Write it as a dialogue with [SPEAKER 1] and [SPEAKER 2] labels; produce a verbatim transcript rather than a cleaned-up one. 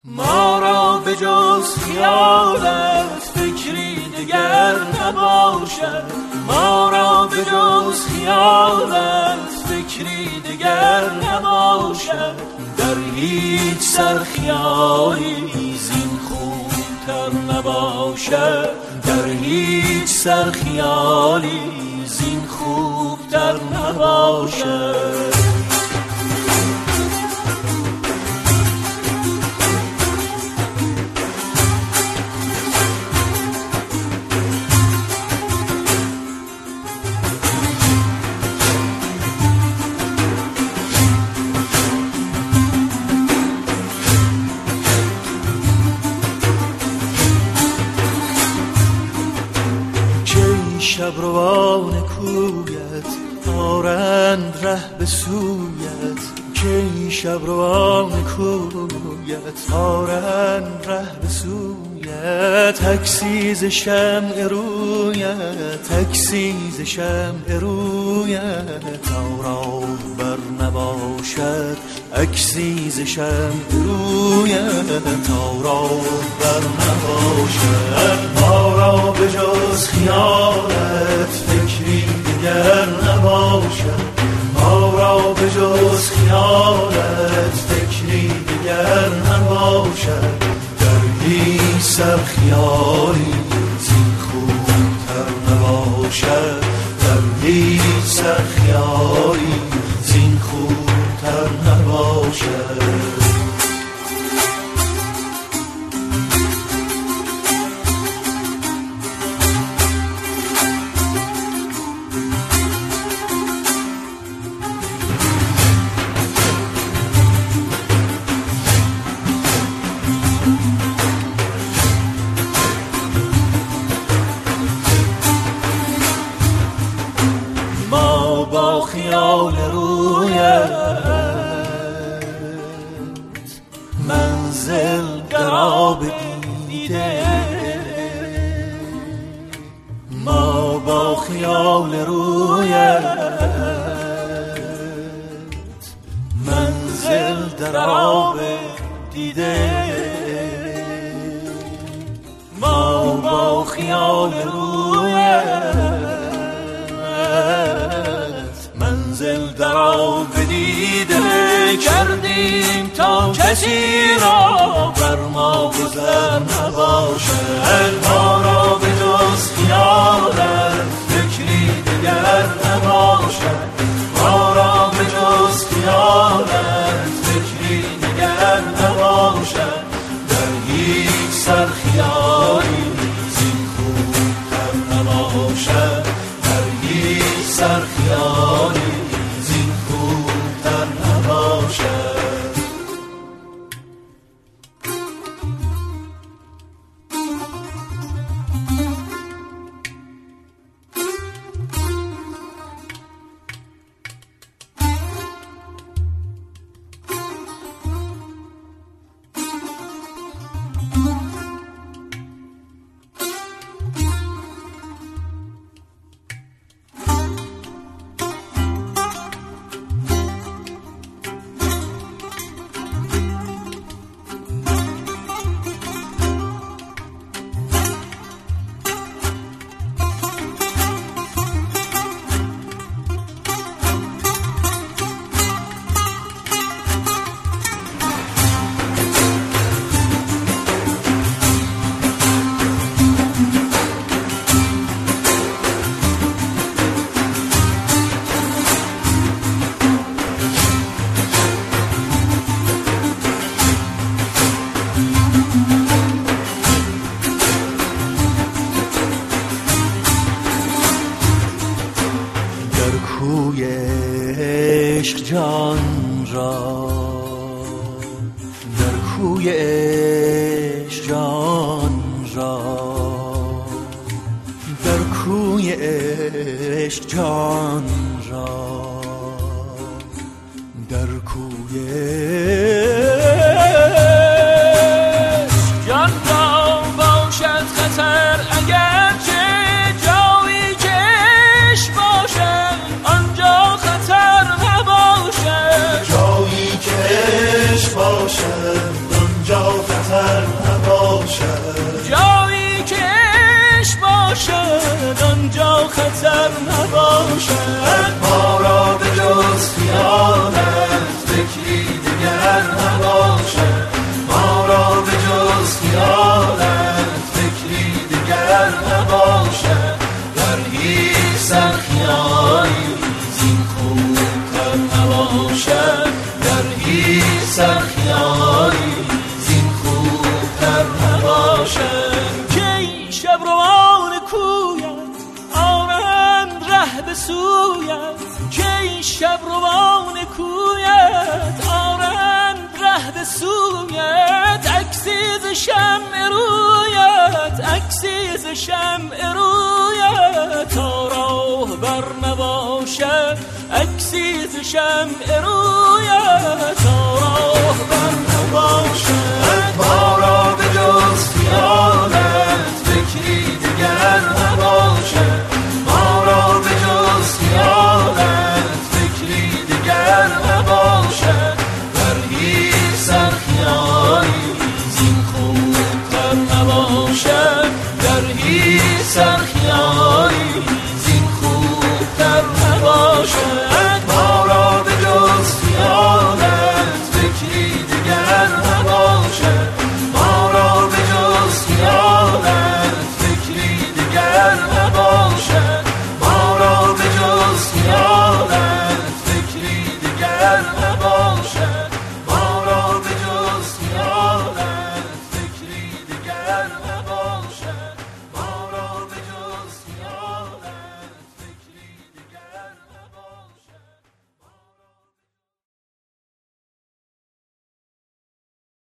[SPEAKER 1] ما را به جز خیالت فکری دگر نباشد، ما را به جز خیالت فکری دگر نباشد، در هیچ سر خیالی زین خوبتر نباشد، در هیچ سر خیالی زین خوبتر نباشد.
[SPEAKER 2] شبروان کویت آرند ره به سویت، که شبروان کویت آرند ره به سویت، تکسیز شمع رویت، تکسیز شمع رویت، تا راه بر نباشد اکسیز شمع رویت، تا راه بر نباشد. ما را به جز خیالت فکری دیگر نباشد، ما را به جز خیالت فکری دیگر نباشد، در هیچ سر خیالی زین خوبتر نباشد، در هیچ سر خیالی زین خوبتر نباشد.
[SPEAKER 1] خیال رویت منزل قراب دیده، ما با خیال رویت منزل در آب دیده، ما با خیال رویت منزل در آب دیده کردیم تا کسی را بر ما گذر نباشد. ما را به جز خیالت فکری دیگر نباشد، ما را به جز خیالت فکری دیگر نباشد، در هیچ سر خیالی زین خوبتر نباشد، در هیچ سر خیالی زین خوبتر نباشد. جان را در کوی عشق جان را در کوی عشق جان را در کوی عشق جان را باشد خطر اگر چه جایی که عشق باشد آنجا خطر نباشد، جایی که عشق باشد آنجا خطر
[SPEAKER 2] خطر نباشد،
[SPEAKER 1] جایی که عشق باشد آنجا خطر نباشد.
[SPEAKER 2] ما را به جز خیالت فکری دیگر نباشد، ما را به جز خیالت فکری دیگر نباشد. در هیچ سر خیالی زین خوبتر نباشد، در هیچ سر خیالی زین خوبتر نباشد.
[SPEAKER 1] کی شب روان کویت آرند ره به سویت، کی شب روان کویت آرند ره به سویت. عکسی ز شمع رویت، عکسی ز شمع رویت تا راه بر نباشد، عکسی ز شمع رویت تا راه بر نباشد.
[SPEAKER 2] ما را به جز خیالت فکری دیگر نباشد، ما را به جز خیالت فکری دیگر نباشد. در هیچ سر خیالی